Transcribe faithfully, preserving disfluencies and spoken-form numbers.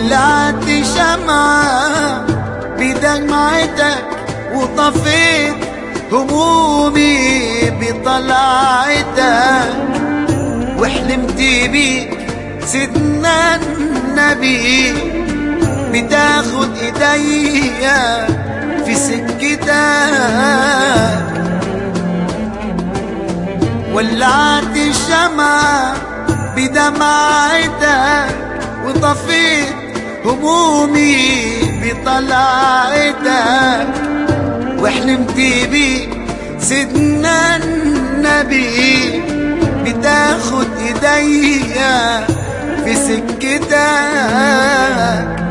ولعت شمعة بدمعتك وطفيت همومي بطلعتك، وحلمت بيك سيدنا النبي بتاخد ايديا في سكتك. ولعت الشمعة بدمعتك وطفيت همومي بطلعتك، وحلمت بيك سيدنا النبي بتاخد ايديا في سكتك.